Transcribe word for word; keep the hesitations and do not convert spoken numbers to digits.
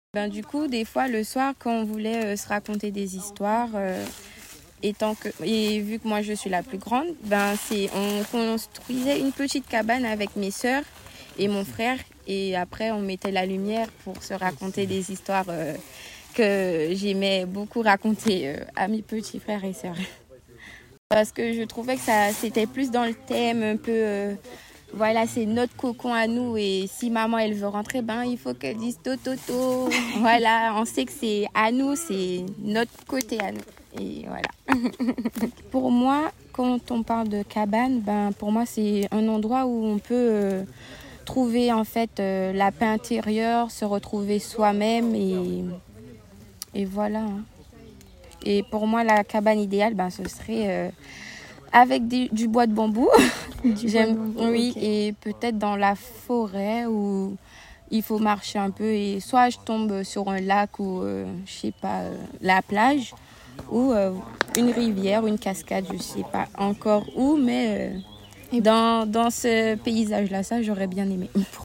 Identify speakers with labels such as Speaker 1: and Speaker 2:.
Speaker 1: Ben, du coup, des fois, le soir, quand on voulait euh, se raconter des histoires, euh, étant que, et vu que moi je suis la plus grande, ben, c'est, on construisait une petite cabane avec mes sœurs et mon frère. Et après, on mettait la lumière pour se raconter des histoires euh, que j'aimais beaucoup raconter euh, à mes petits frères et sœurs. Parce que je trouvais que ça, c'était plus dans le thème un peu... euh, voilà, c'est notre cocon à nous et si maman elle veut rentrer, ben il faut qu'elle dise tototo. Voilà, on sait que c'est à nous, c'est notre côté à nous. Et voilà. Pour moi, quand on parle de cabane, ben pour moi c'est un endroit où on peut euh, trouver en fait euh, la paix intérieure, se retrouver soi-même et, et voilà. Hein. Et pour moi, la cabane idéale, ben ce serait euh, avec du, du bois de bambou.
Speaker 2: Du
Speaker 1: J'aime,
Speaker 2: bois de bambou,
Speaker 1: oui,
Speaker 2: ok.
Speaker 1: et peut-être dans la forêt où il faut marcher un peu et soit je tombe sur un lac ou euh, je sais pas euh, la plage ou euh, une rivière ou une cascade, je sais pas encore où, mais euh, dans dans ce paysage là, ça j'aurais bien aimé.